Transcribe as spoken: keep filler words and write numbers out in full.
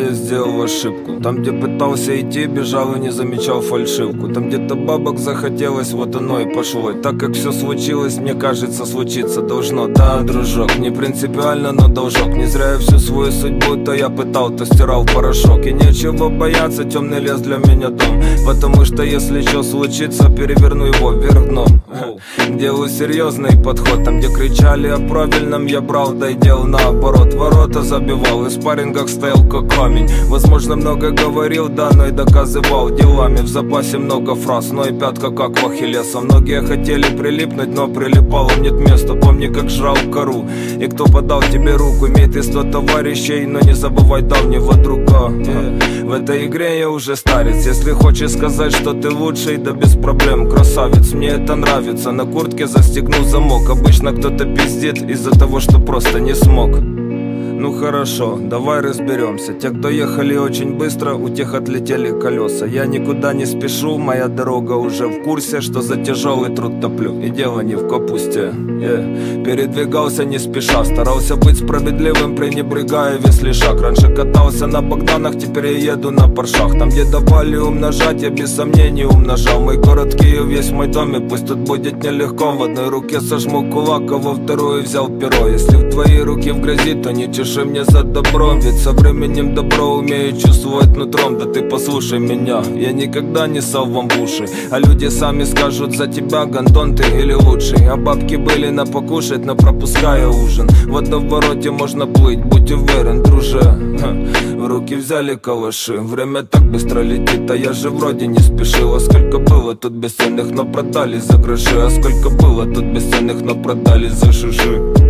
я сделал ошибку. Там, где пытался идти, бежал и не замечал фальшивку. Там где-то бабок захотелось, вот оно и пошло. И так как все случилось, мне кажется, случиться должно. Да, дружок, не принципиально, но должок. Не зря я всю свою судьбу, то я пытал, то стирал в порошок. И нечего бояться, темный лес для меня дом. Потому что если что случится, переверну его вверх дном. Делаю серьезный подход. Там, где кричали о правильном, я брал, да и делал наоборот. Ворота забивал, и в спаррингах стоял как камень. Возможно, много говорил, да, но и доказывал делами. В запасе много фраз, но и пятка как у Ахиллеса. Многие хотели прилипнуть, но прилипало нет места. Помни, как жрал кору, и кто подал тебе руку. Имеет и сто товарищей, но не забывай давнего друга. yeah. В этой игре я уже старец. Если хочешь сказать, что ты лучший, да без проблем, красавец. Мне это нравится, на куртке застегну замок. Обычно кто-то пиздит из-за того, что просто не смог. Ну хорошо, давай разберемся. Те, кто ехали очень быстро, у тех отлетели колеса. Я никуда не спешу, моя дорога уже в курсе, что за тяжелый труд топлю, и дело не в капусте. yeah. Передвигался не спеша, старался быть справедливым, пренебрегая весь лишь шаг. Раньше катался на Богданах, теперь я еду на Поршах. Там, где давали умножать, я без сомнений умножал. Мой город Киев, весь мой дом, и пусть тут будет нелегко. В одной руке сожму кулак, а во вторую взял перо. Если в твои руки в грязи, то не чеши мне за добром, ведь со временем добро умею чувствовать нутром. Да ты послушай меня, я никогда не сал вам в уши, а люди сами скажут за тебя, Гантон ты или лучший. А бабки были на покушать, но пропуская ужин. В водовороте можно плыть, будь уверен, друже. Ха. В руки взяли калаши, время так быстро летит, а я же вроде не спешил. А сколько было тут бесценных, но продали за гроши. А сколько было тут бесценных, но продали за шиши.